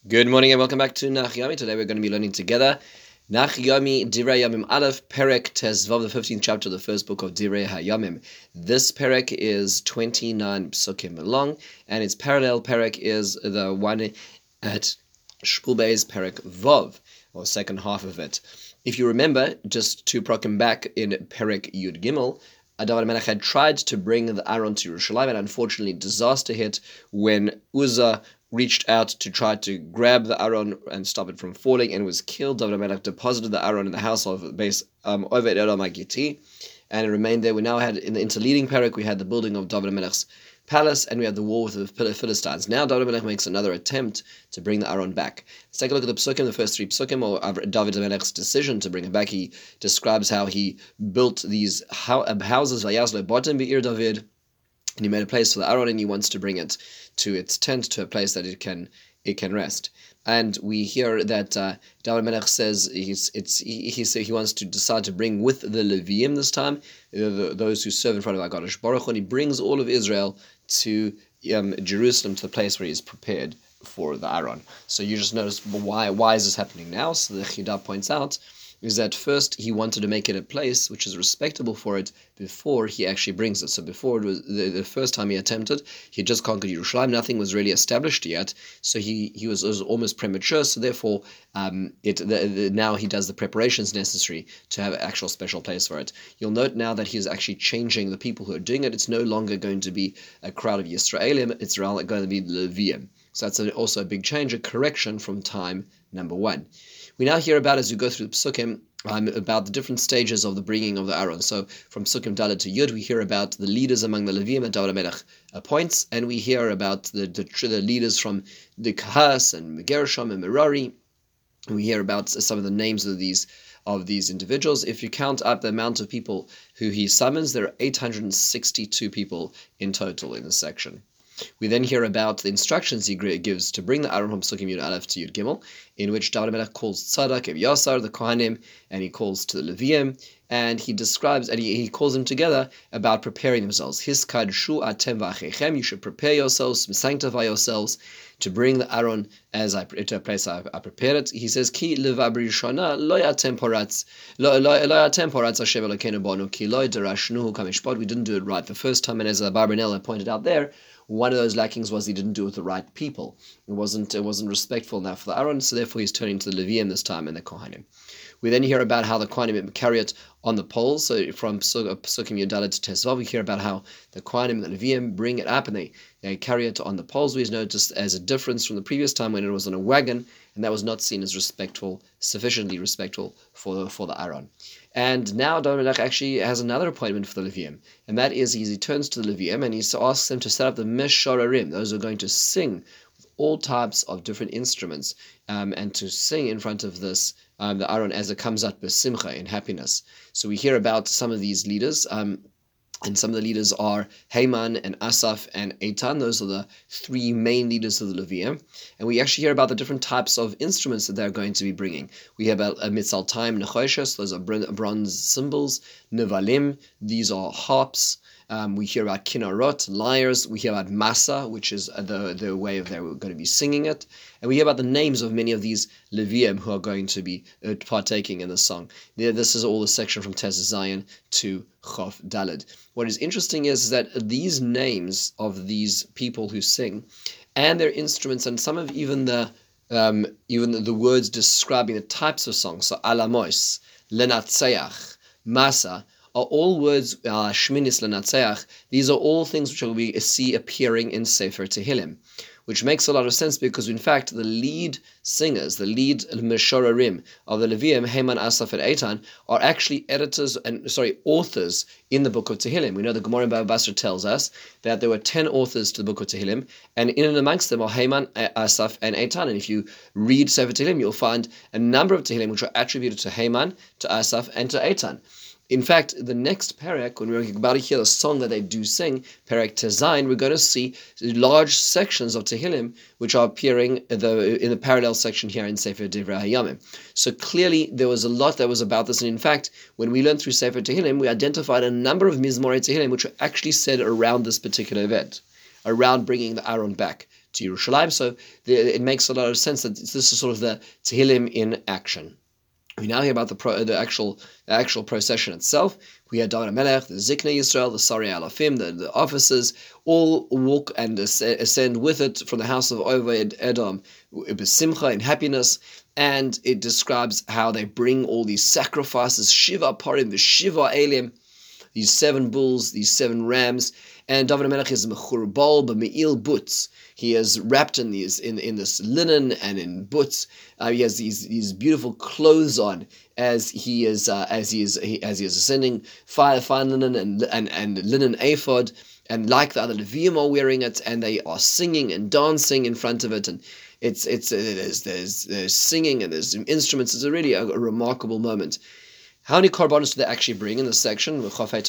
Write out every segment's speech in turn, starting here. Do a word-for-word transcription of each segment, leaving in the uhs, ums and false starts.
Good morning and welcome back to Nach Yomi. Today we're going to be learning together Nach Yomi Divrei Yomim Aleph Perek Tezvav, the fifteenth chapter of the first book of Divrei HaYomim. This Perek is twenty-nine psukim long, and its parallel Perek is the one at Shpul Beis Perek Vov, or second half of it. If you remember, just to prokim back in Perek Yud Gimel, David HaMelech had tried to bring the Aron to Yerushalayim, and unfortunately disaster hit when Uzzah reached out to try to grab the Aron and stop it from falling, and was killed. David HaMelech deposited the Aron in the house of Beis um, Oved Edom HaGiti, and it remained there. We now had, in the interleading parak, we had the building of David HaMelech's palace, and we had the war with the Philistines. Now David HaMelech makes another attempt to bring the Aron back. Let's take a look at the psukim, the first three psukim, or David HaMelech's decision to bring it back. He describes how he built these houses, Vayazlo Botim Be'ir David, and he made a place for the Aron, and he wants to bring it to its tent, to a place that it can it can rest. And we hear that uh, David HaMelech says he's it's he he, he wants to decide to bring with the Leviim this time, the, the, those who serve in front of HaKadosh Baruch Hu, and he brings all of Israel to um, Jerusalem, to the place where he is prepared for the Aron. So you just notice, why why is this happening now? So the Chidah points out is that first he wanted to make it a place which is respectable for it before he actually brings it. So before, it was the, the first time he attempted, he just conquered Yerushalayim. Nothing was really established yet, so he he was, was almost premature. So therefore, um, it the, the, now he does the preparations necessary to have an actual special place for it. You'll note now that he is actually changing the people who are doing it. It's no longer going to be a crowd of Yisraelim. It's going to be Leviim. So that's a, also a big change, a correction from time number one. We now hear about, as we go through the psukim, um, about the different stages of the bringing of the Aron. So from psukim Dalet to Yud, we hear about the leaders among the Leviim that David HaMelech appoints, and we hear about the, the, the leaders from the Kahas and Gershom and Merari. We hear about some of the names of these of these individuals. If you count up the amount of people who he summons, there are eight hundred sixty-two people in total in this section. We then hear about the instructions he gives to bring the Aron from Psukim Yud Aleph to Yud Gimel, in which David HaMelech calls Tzadak, Evyasar, the Kohanim, and he calls to the Leviim, and he describes, and he, he calls them together about preparing themselves. Hiskadshu atem v'achechem, you should prepare yourselves, sanctify yourselves, to bring the Aron as I to a place I, I prepared it. He says, Ki levabri shana lo yatem poratz lo lo yatem poratz Hashem Elokeinu banu ki lo derashnuhu kamishpat. We didn't do it right the first time, and as Barbanel pointed out there, one of those lackings was he didn't do it with the right people. It wasn't it wasn't respectful enough for the Aron, so therefore he's turning to the Leviim this time and the Kohanim. We then hear about how the Kohanim carry it on the poles. So from Psukim Yudalet to Tesvav, we hear about how the Kohanim and the Leviim bring it up and they, they carry it on the poles. We noticed as a difference from the previous time when it was on a wagon, and that was not seen as respectful, sufficiently respectful for the, for the Aron. And now David HaMelech actually has another appointment for the Leviim, and that is he turns to the Leviim and he asks them to set up the Meshorarim, those who are going to sing with all types of different instruments, um, and to sing in front of this um, the Aron as it comes out besimcha, in happiness. So we hear about some of these leaders. Um, And some of the leaders are Heman and Asaph and Eitan. Those are the three main leaders of the Leviim. And we actually hear about the different types of instruments that they're going to be bringing. We hear about uh, Mitzaltaim Nechoshes, those are bronze cymbals. Nevalim, these are harps. Um, we hear about Kinarot, lyres. We hear about Masa, which is the, the way of they're going to be singing it. And we hear about the names of many of these Leviim who are going to be uh, partaking in the song. This is all the section from Tes Zion to Chof Daled. What is interesting is that these names of these people who sing and their instruments, and some of even the um, even the, the words describing the types of songs, so Alamos, Lenatseach, Masa, are all words, uh, Shminis Lenatseach. These are all things which we see appearing in Sefer Tehillim, which makes a lot of sense because, in fact, the lead singers, the lead Meshorarim of the Leviim, Heman, Asaph, and Eitan, are actually editors and sorry authors in the book of Tehillim. We know the Gemara in Baba Basra tells us that there were ten authors to the book of Tehillim, and in and amongst them are Heman, Asaph, and Eitan. And if you read Sefer Tehillim, you'll find a number of Tehillim which are attributed to Heman, to Asaph, and to Eitan. In fact, the next Perek, when we're about to hear the song that they do sing, Perek Tezayin, we're going to see large sections of Tehillim which are appearing in the, in the parallel section here in Sefer Divrei HaYomim. So clearly there was a lot that was about this, and in fact, when we learned through Sefer Tehillim, we identified a number of Mizmorei Tehillim which were actually said around this particular event, around bringing the Aron back to Yerushalayim. So the, it makes a lot of sense that this is sort of the Tehillim in action. We now hear about the pro, the actual the actual procession itself. We had David HaMelech, the Ziknei Yisrael, the Sari Alafim, the, the officers, all walk and ascend with it from the house of Oved Edom, B'simcha, in happiness. And it describes how they bring all these sacrifices, Shiva Parim, the Shiva Elim, these seven bulls, these seven rams. And David HaMelech is mechurbal b'me'il butz. He is wrapped in these in, in this linen and in butz. Uh, he has these these beautiful clothes on as he is uh, as he is he, as he is ascending. Fine fine linen and and and linen ephod. And like the other Levium are wearing it, and they are singing and dancing in front of it. And it's it's uh, there's, there's there's singing and there's instruments. It's a really a, a remarkable moment. How many korbanos do they actually bring in this section?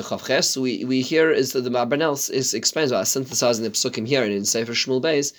We we hear is that the Abarbanel is explains by synthesizing the psukim here and in Sefer Shmuel Beis.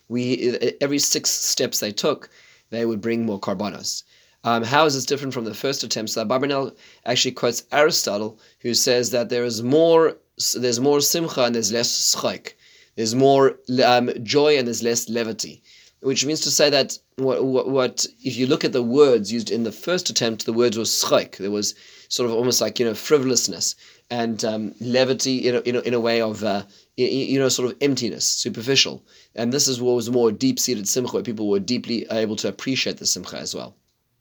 We every six steps they took, they would bring more korbanos. Um, how is this different from the first attempt? So Abarbanel actually quotes Aristotle, who says that there is more there's more simcha and there's less schok. There's more um, joy and there's less levity. Which means to say that what, what, what if you look at the words used in the first attempt, the words were schok. There was sort of almost like, you know, frivolousness and um, levity in a, in, a, in a way of, uh, you, you know, sort of emptiness, superficial. And this is what was more deep-seated simcha, where people were deeply able to appreciate the simcha as well.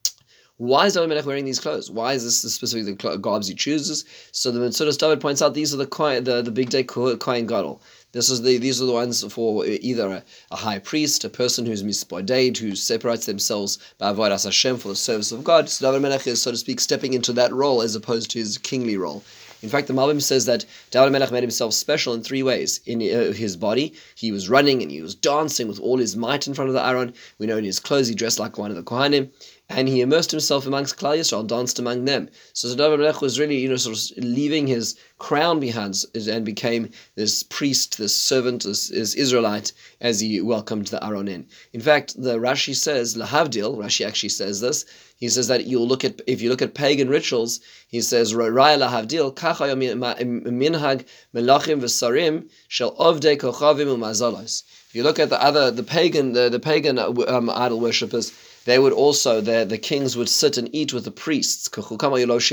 Why is David HaMelech wearing these clothes? Why is this specifically the garbs he chooses? So the Metzudas David points out these are the the, the big day Kohen Gadol. This is the these are the ones for either a, a high priest, a person who's misboded, who separates themselves by avodas Hashem for the service of God. So David HaMelech is, so to speak, stepping into that role as opposed to his kingly role. In fact, the Malbim says that David HaMelech made himself special in three ways. In uh, his body, he was running and he was dancing with all his might in front of the Aron. We know in his clothes he dressed like one of the Kohanim. And he immersed himself amongst Klal Yisrael, danced among them. So David HaMelech was really, you know, sort of leaving his crown behind and became this priest, this servant, this, this Israelite, as he welcomed the Aron in. In fact, the Rashi says, Lahavdil, Rashi actually says this, he says that you'll look at, if you look at pagan rituals, he says, Raya Lahavdil, Kacha minhag melachim v'sarim shel ovdei kochavim u'mazalos. If you look at the other, the pagan, the, the pagan um, idol worshippers, they would also, the, the kings would sit and eat with the priests. So the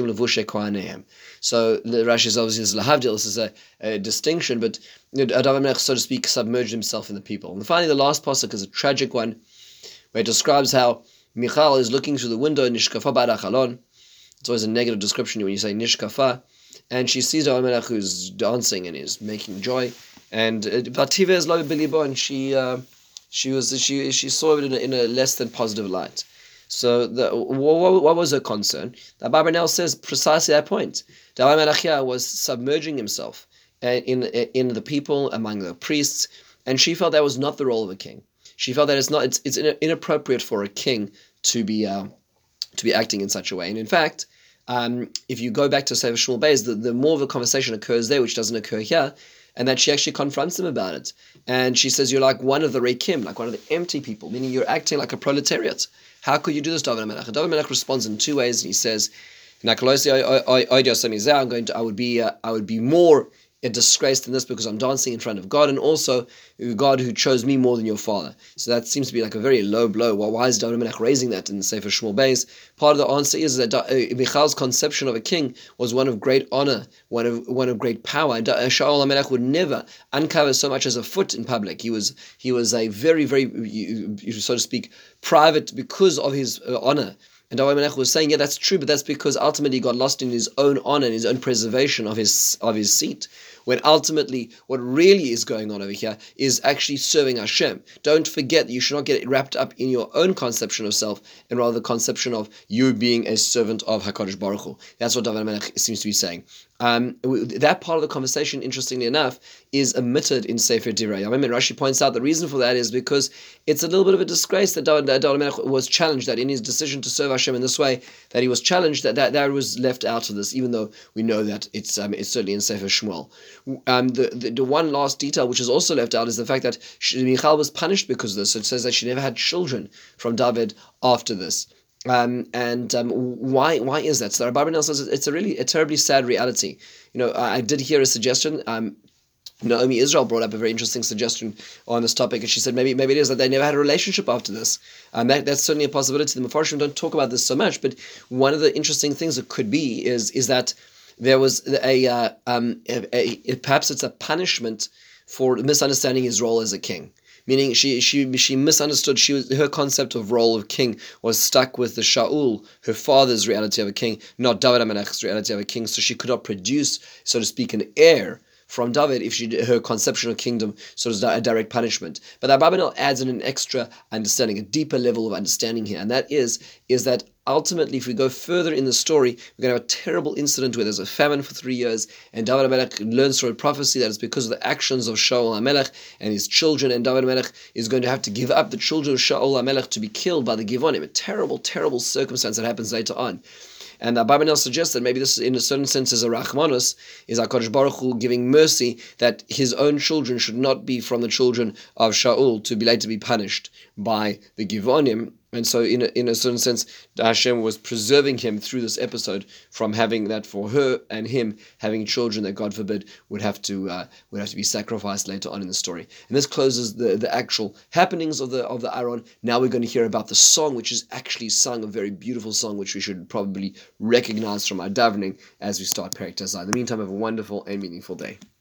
Rashi is obviously lahavdil. This is a, a distinction, but David HaMelech, so to speak, submerged himself in the people. And finally, the last pasuk is a tragic one, where it describes how Michal is looking through the window, nishkafa ba'ad hachalon. It's always a negative description when you say nishkafa, and she sees David HaMelech who's dancing and is making joy, and vativa is lo b'libo, and she. Uh, She was she she saw it in a, in a less than positive light. So the, what, what was her concern? The Abarbanel says precisely that point. David HaMelech was submerging himself in in the people, among the priests, and she felt that was not the role of a king. She felt that it's not it's it's inappropriate for a king to be uh, to be acting in such a way. And in fact, um, if you go back to Sefer Shmuel Beis, the, the more of a conversation occurs there, which doesn't occur here. And that she actually confronts him about it. And she says, you're like one of the Reikim, like one of the empty people, meaning you're acting like a proletariat. How could you do this, David HaMelech? David HaMelech responds in two ways, and he says, I'm going to, I would be, uh, I would be more a disgrace than this because I'm dancing in front of God, and also God who chose me more than your father. So that seems to be like a very low blow. Well, why is David HaMelech raising that in the Sefer Shmuel Beis? Part of the answer is that uh, Michal's conception of a king was one of great honor, one of one of great power. And uh, Shaul HaMelech would never uncover so much as a foot in public. He was he was a very, very, so to speak, private because of his uh, honor. And David HaMelech was saying, yeah, that's true, but that's because ultimately he got lost in his own honor and his own preservation of his of his seat. When ultimately what really is going on over here is actually serving Hashem. Don't forget that you should not get wrapped up in your own conception of self, and rather the conception of you being a servant of HaKadosh Baruch Hu. That's what David HaMelech seems to be saying. Um, that part of the conversation, interestingly enough, is omitted in Sefer Divrei Yamim. And Rashi points out the reason for that is because it's a little bit of a disgrace that David HaMelech was challenged, that in his decision to serve Hashem in this way, that he was challenged, that that, that was left out of this, even though we know that it's um, it's certainly in Sefer Shmuel. Um, the, the the one last detail which is also left out is the fact that Michal was punished because of this. So it says that she never had children from David after this. Um, and um, why why is that? So Abarbanel says it's a really a terribly sad reality. You know, I, I did hear a suggestion. Um, Naomi Israel brought up a very interesting suggestion on this topic, and she said maybe maybe it is that they never had a relationship after this. Um, that, that's certainly a possibility. The Mefarshim don't talk about this so much, but one of the interesting things it could be is is that there was a, uh, um, a, a, a perhaps it's a punishment for misunderstanding his role as a king. Meaning she she she misunderstood. She was, her concept of role of king was stuck with the Shaul, her father's reality of a king, not David HaMelech's reality of a king. So she could not produce, so to speak, an heir from David if she her conception of kingdom so it's a direct punishment. But Abarbanel adds in an extra understanding, a deeper level of understanding here, and that is is that ultimately, if we go further in the story, we're going to have a terrible incident where there's a famine for three years, and David HaMelech learns through a prophecy that it's because of the actions of Shaul HaMelech and his children, and David HaMelech is going to have to give up the children of Shaul HaMelech to be killed by the Givonim. A terrible, terrible circumstance that happens later on. And Abarbanel suggests that maybe this, in a certain sense, is a Rachmanus, is HaKadosh Baruch Hu giving mercy that his own children should not be from the children of Shaul to be later be punished by the Givonim. And so in a, in a certain sense, Hashem was preserving him through this episode from having that for her and him having children that, God forbid, would have to uh, would have to be sacrificed later on in the story. And this closes the, the actual happenings of the of the Aron. Now we're going to hear about the song, which is actually sung, a very beautiful song, which we should probably recognize from our davening as we start Perek Tezayim. In the meantime, have a wonderful and meaningful day.